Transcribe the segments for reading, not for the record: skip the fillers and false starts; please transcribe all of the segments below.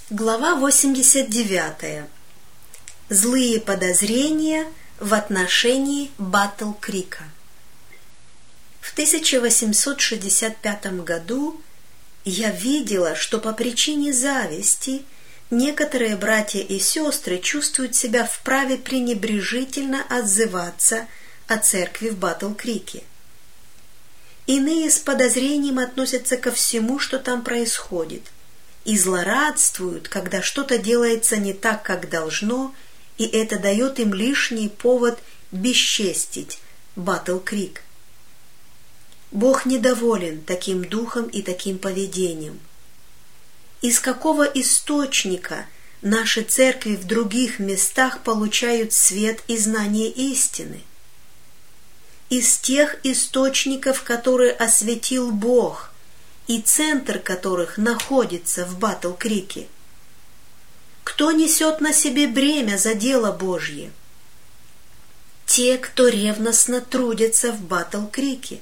Глава 89. Злые подозрения в отношении Батл-Крика. В 1865 году я видела, что по причине зависти некоторые братья и сестры чувствуют себя вправе пренебрежительно отзываться о церкви в Батл-Крике. Иные с подозрением относятся ко всему, что там происходит, и злорадствуют, когда что-то делается не так, как должно, и это дает им лишний повод бесчестить Батл-Крик. Бог недоволен таким духом и таким поведением. Из какого источника наши церкви в других местах получают свет и знание истины? Из тех источников, которые осветил Бог, и центр которых находится в Батл-Крике. Кто несет на себе бремя за дело Божье? Те, кто ревностно трудится в Батл-Крике.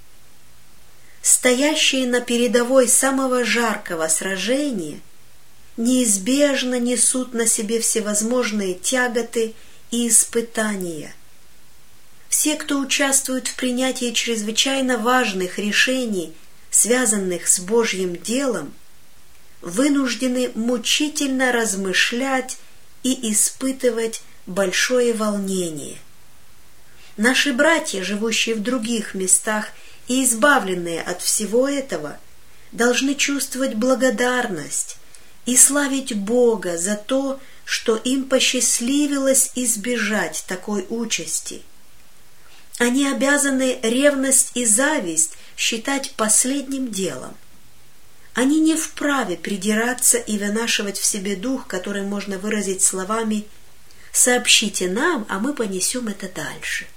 Стоящие на передовой самого жаркого сражения неизбежно несут на себе всевозможные тяготы и испытания. Все, кто участвует в принятии чрезвычайно важных решений, связанных с Божьим делом, вынуждены мучительно размышлять и испытывать большое волнение. Наши братья, живущие в других местах и избавленные от всего этого, должны чувствовать благодарность и славить Бога за то, что им посчастливилось избежать такой участи. Они обязаны ревность и зависть считать последним делом. Они не вправе придираться и вынашивать в себе дух, который можно выразить словами «сообщите нам, а мы понесем это дальше».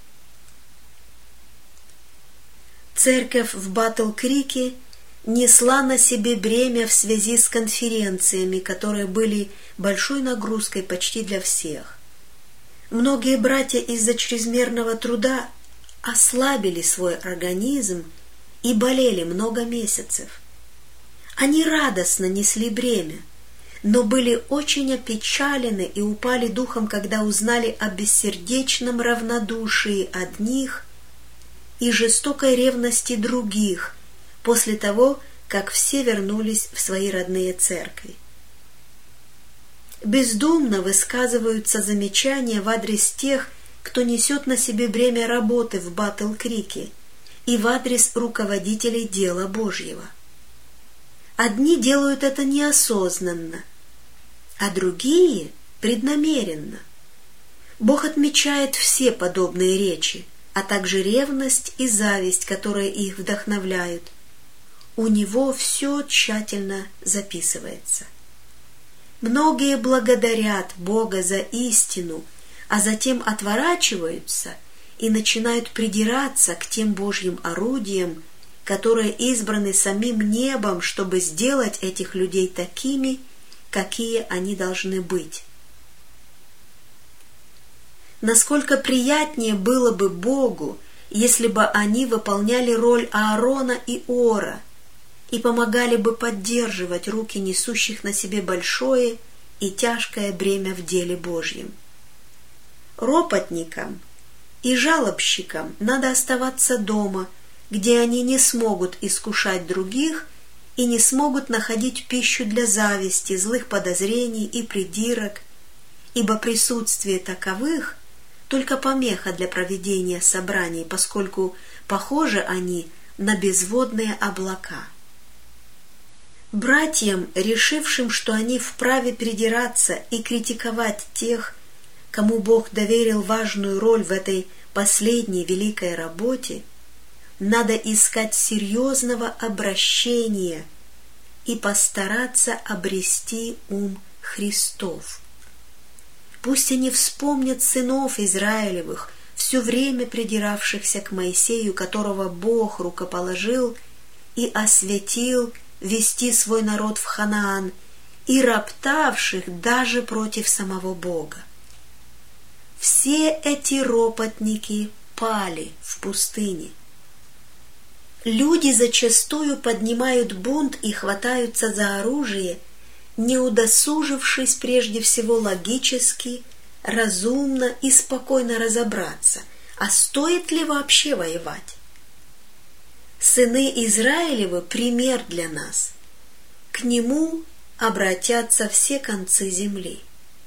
Церковь в Батл-Крике несла на себе бремя в связи с конференциями, которые были большой нагрузкой почти для всех. Многие братья из-за чрезмерного труда ослабили свой организм и болели много месяцев. Они радостно несли бремя, но были очень опечалены и упали духом, когда узнали о бессердечном равнодушии одних и жестокой ревности других после того, как все вернулись в свои родные церкви. Бездумно высказываются замечания в адрес тех, кто несет на себе бремя работы в Батл-Крике, и в адрес руководителей дела Божьего. Одни делают это неосознанно, а другие преднамеренно. Бог отмечает все подобные речи, а также ревность и зависть, которые их вдохновляют. У Него все тщательно записывается. Многие благодарят Бога за истину, а затем отворачиваются и начинают придираться к тем Божьим орудиям, которые избраны самим небом, чтобы сделать этих людей такими, какие они должны быть. Насколько приятнее было бы Богу, если бы они выполняли роль Аарона и Ора и помогали бы поддерживать руки несущих на себе большое и тяжкое бремя в деле Божьем. Ропотникам и жалобщикам надо оставаться дома, где они не смогут искушать других и не смогут находить пищу для зависти, злых подозрений и придирок, ибо присутствие таковых только помеха для проведения собраний, поскольку похожи они на безводные облака. Братьям, решившим, что они вправе придираться и критиковать тех, кому Бог доверил важную роль в этой последней великой работе, надо искать серьезного обращения и постараться обрести ум Христов. Пусть они вспомнят сынов Израилевых, все время придиравшихся к Моисею, которого Бог рукоположил и осветил вести свой народ в Ханаан, и роптавших даже против самого Бога. Все эти ропотники пали в пустыне. Люди зачастую поднимают бунт и хватаются за оружие, не удосужившись прежде всего логически, разумно и спокойно разобраться, а стоит ли вообще воевать. Сыны Израилевы – пример для нас. К нему обратятся все концы земли.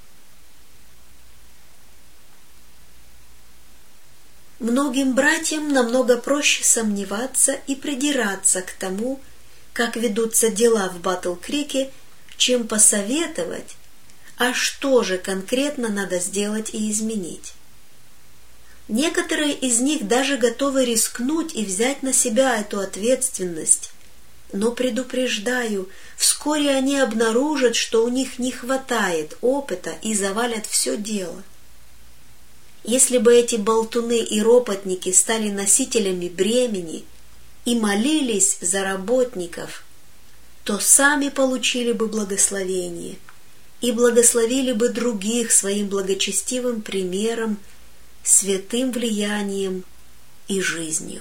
Многим братьям намного проще сомневаться и придираться к тому, как ведутся дела в Батл-Крике, чем посоветовать, а что же конкретно надо сделать и изменить. Некоторые из них даже готовы рискнуть и взять на себя эту ответственность, но предупреждаю, вскоре они обнаружат, что у них не хватает опыта и завалят все дело. Если бы эти болтуны и ропотники стали носителями бремени и молились за работников, то сами получили бы благословение и благословили бы других своим благочестивым примером, святым влиянием и жизнью.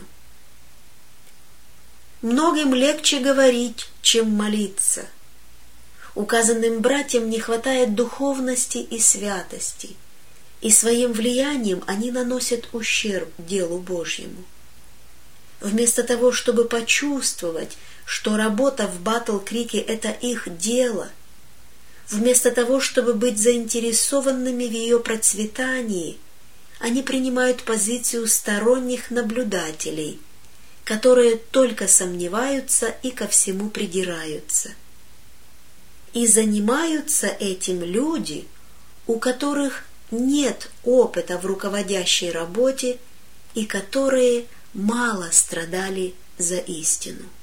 Многим легче говорить, чем молиться. Указанным братьям не хватает духовности и святости, и своим влиянием они наносят ущерб делу Божьему. Вместо того, чтобы почувствовать, что работа в Батл-Крике – это их дело, вместо того, чтобы быть заинтересованными в ее процветании, они принимают позицию сторонних наблюдателей, которые только сомневаются и ко всему придираются. И занимаются этим люди, у которых нет опыта в руководящей работе и которые мало страдали за истину.